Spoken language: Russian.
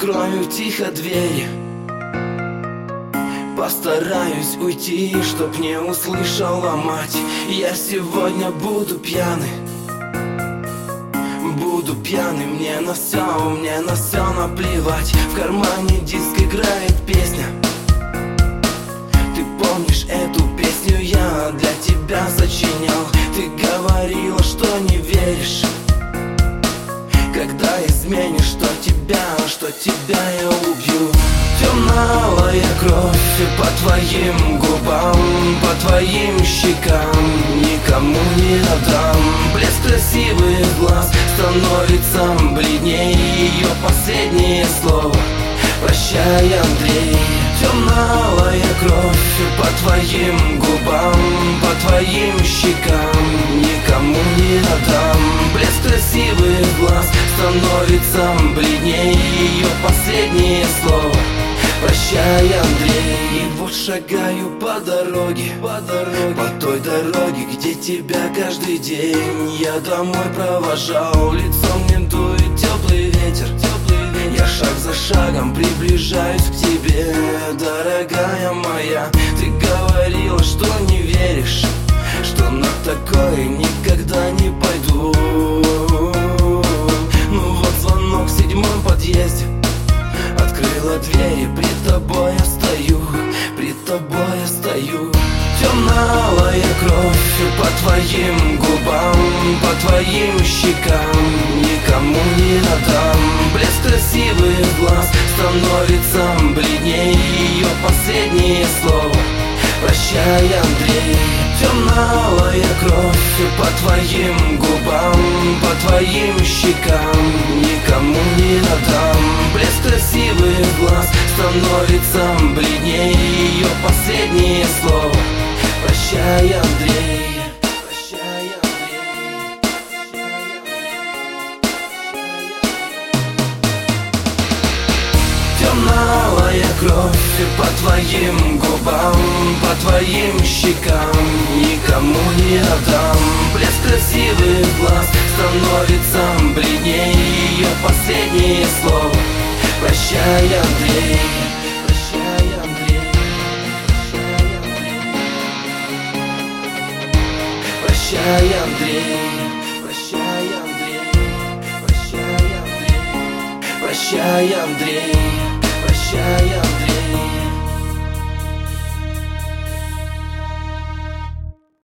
открою тихо двери. Постараюсь уйти, чтоб не услышала мать. Я сегодня буду пьяный. Буду пьяный, мне на все наплевать. В кармане диск играет песня. Ты помнишь эту песню, я для тебя сочинял. Ты говорила, что не веришь, когда изменишь, что тебя я убью. Темная кровь по твоим губам, по твоим щекам никому не отдам. Блеск красивых глаз становится бледней. Ее последнее слово: прощай, Андрей. Темная кровь по твоим губам, по твоим щекам никому не отдам. Блеск красивых глаз становится бледней. Ее последнее слово: прощай, Андрей. И вот шагаю по дороге, по той дороге, где тебя каждый день я домой провожал. Лицом мне дует теплый ветер. Я шаг за шагом приближаюсь к тебе, дорогая моя. Ты говорила, что не веришь, что на такое никогда не пойду. Ну вот звонок в 7-м подъезде. Открыла двери, пред тобой я стою, пред тобой я стою. Темная кровь по твоим губам, по твоим щекам никому не отдам. Блеск красивых глаз становится бледней. Ее последнее слово: прощай, Андрей. Темная кровь по твоим губам, по твоим щекам никому не отдам. Блеск красивых глаз становится бледней. Ее последнее слово: прощай, Андрей. Прощай, Андрей. Темная кровь по твоим губам, по твоим щекам никому не отдам. Блеск красивых глаз становится бледней. Ее последнее слово: прощай, Андрей. Прощай, Андрей. Прощай, Андрей. Прощай, Андрей. Прощай, Андрей. Прощай, Андрей.